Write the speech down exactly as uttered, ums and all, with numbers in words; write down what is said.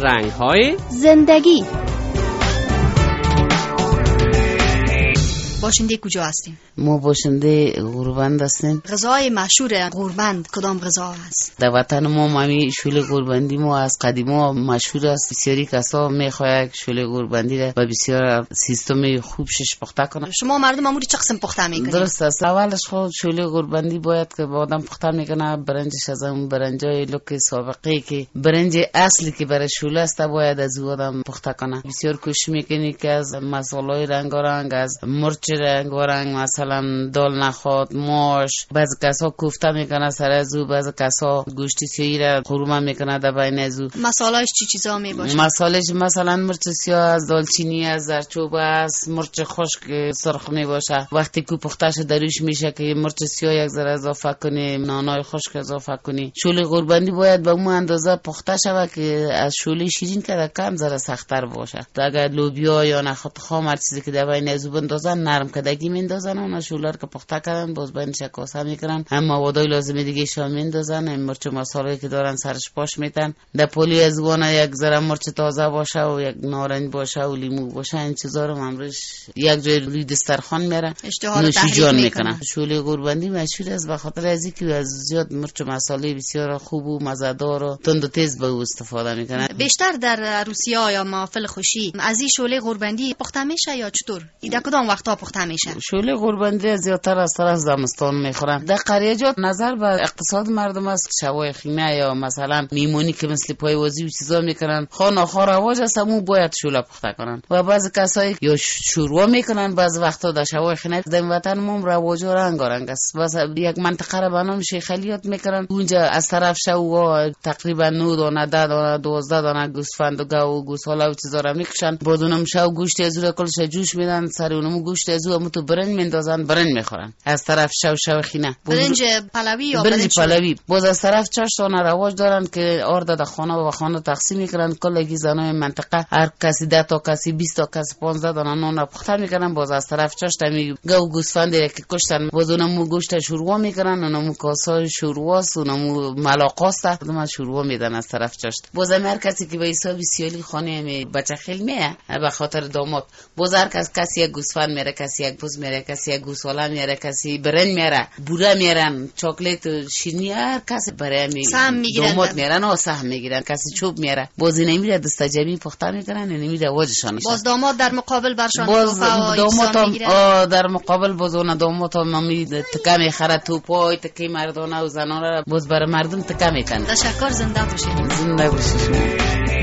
رنگ‌های زندگی. باشنده کجا هستیم؟ ما باشنده غوربند هستیم. غذای مشهور غوربند کدام غذا است؟ در وطن ما مامی شول غوربندی ما از قدیما مشهور است. بسیاری کسا میخواهد شول غوربندی را و بسیار سیستم خوب شش پخته کنه. شما مردم اموری چه قسم پخته میکنید؟ درست است. اولش خود شول غوربندی باید که با آدم پخته میکنه. برنجش از اون برنجای لوک سابقه که برنج اصلی که برای شول است باید از او آدم پخته کنه. بسیار کوشش میکنی که از مصالحه رنگارنگ، از مرچ رنگارنگ، مثلا دال نخود، ماش، بعضی کسا کوفته میکنه سر از او، بعضی کسا گوشت سیاهی را قورمه میکنه در بین از او. مصالحش چی چیزا میباشه؟ مصالحش مثلا مرچ سیاه از دالچینی، از زرچوبه، از مرچ خشک سرخ میباشه. وقتی که پخته شد دروش میشه که مرچ سیاه یک ذره اضافه کنی، نانای خشک اضافه کنی. شول غوربندی باید به اون اندازه پخته شود که از شول شیرین که کم ذره سخت‌تر باشه. اگر لوبیا یا نخود خام هر چیزی که در بین از او بندازن نرم کدگی میندازن، اون شولار که پخته کردن باز بین شکاسته میکنن، هم موادای لازم دیگه شامل میندازن، هم مرچ و مصالحه که دارن سرش پاش میتن. در پولی از وانه یک ذره مرچ تازه باشه و یک نارنج باشه و لیمو باشه، این چیزا رو امروز یک جای روی دسترخوان میره نوش جان میکنن. شول غوربندی مشهور است به خاطر از اینکه از زیاد مرچ و مصالحه بسیار خوب و مزه‌دار و تند و تیز به او استفاده میکنن. بیشتر در عروسی‌ها یا محافل خوشی از این شول غوربندی پخته میشه یا چطور؟ ایده کدام وقتا پخته میشه؟ شول غوربندی زیادتر از طرف زمستان میخورن. در قریجات نظر به اقتصاد مردم است. شوای خیمه یا مثلا میمونی که مثل پایوازی و چیزا میکنن، خانه ها رواج است، همون باید شوله پخته کنن. و بعضی کسایی یا شوروا میکنن، بعضی وقتا در شوای خیمه. در وطن ما رواج رنگارنگ است. بس یک منطقه را به نام شیخ علیات میکنن. اونجا از طرف شو تقریبا نه دانه، ده دانه، دوازده دانه گوسفند و گاو و گوساله و چیزا را میکشن. بعدونم شو گوشت از رو کلش جوش میدن، سر اونم گوشت از رو تو برنج میندازن، برنج میخورن. از طرف شو شو خینه برنج پلوی یا برنج پلوی. باز از طرف چاش دانه رواج دارن که آرد در خانه و خانه تقسیم میکنن. کلگی زنای منطقه هر کسی ده تا کسی بیست تا کسی پانزده دانه نان را پخته میکنن. باز از طرف چاش تمی گاو گوسفند که کشتن، باز اونم گوشت شوروا میکنن، اونم کاسه شورواست، اونم ملاقاست، اونم شوروا میدن از طرف چاش. باز هر کسی که به حساب سیالی خانه می بچه خیل میه به خاطر داماد. باز هر کس کسی یک گوسفند میره، کسی یک بز میره، کسی یک گوساله میره، کسی برنج میره، بوره میرن، چاکلیت، شیرینی، هر کسی برای می داماد میرن و سهم میگیرن، کسی چوب میره. باز نمیره دست جمعی پخته میکنن، نمیره واجشان. باز داماد در مقابل برشان باز داماد در مقابل باز اون داماد مامی تکه میخره، توپای تکه مردانه و زنانه را باز برای مردم تکه میکنن. تشکر، زنده باشید. زنده باشید.